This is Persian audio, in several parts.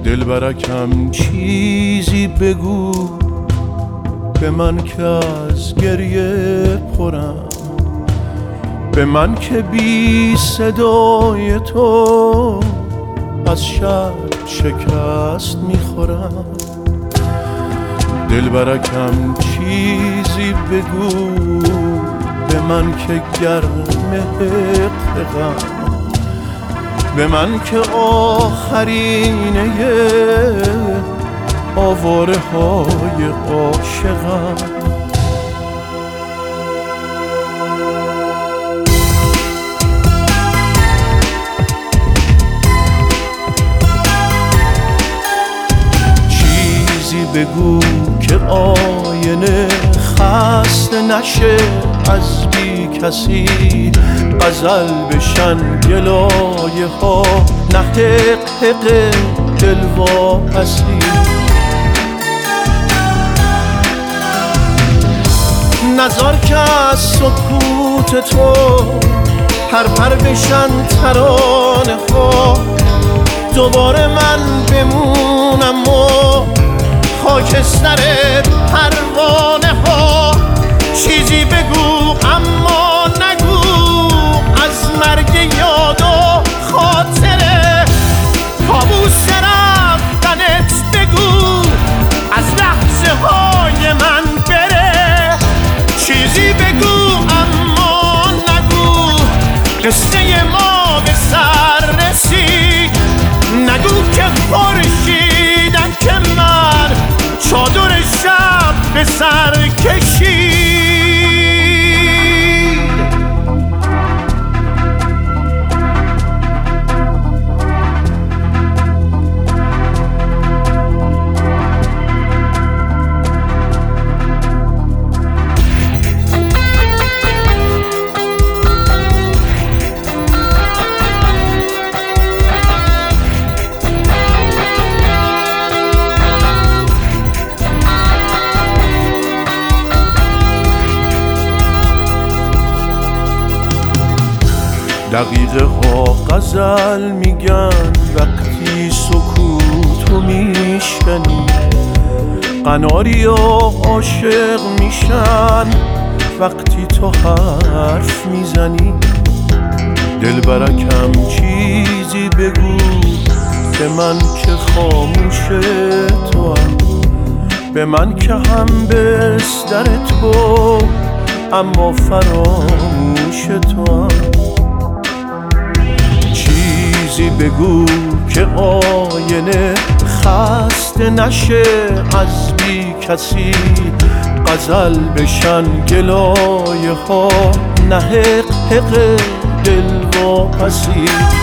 دلبرکم چیزی بگو به من که از گریه پرم، به من که بی صدای تو از شب شکست میخورم. دلبرکم چیزی بگو به من که گرم غم، به من که آخرینه آواره های عاشقم. چیزی بگو که آینه خسته نشه از بی کسی، غزل بشن گلایه ها نه حق دل واپسی. نذار که از سکوت تو پر بشن ترانه ها، دوباره من بمونم و خاکستر پروانه ها. چیزی بگو اما نگو از مرگ یاد و خاطره، کابوس رفتنت بگو از لحظه های من بره. چیزی بگو اما نگو قصه ما به سر رسید، نگو که خورشیدم که من چادر شب به سر کشید. دقیقه ها غزل میگن وقتی سکوتو میشکنی، قناریا عاشق میشن وقتی تو حرف میزنی. دلبرکم چیزی بگو به من که خاموش تو هم، به من که هم بستر تو اما فراموش تو هم. چیزی بگو که آینه خسته نشه از بی کسی، غزل بشن گلایه ها نه حق دل واپسی.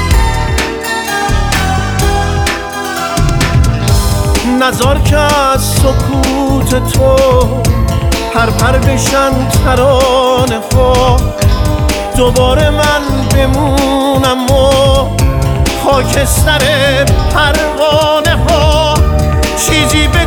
نذار که از سکوت تو پر بشن ترانه ها، دوباره من بمونم و خاکستر پروانه ها. چیزی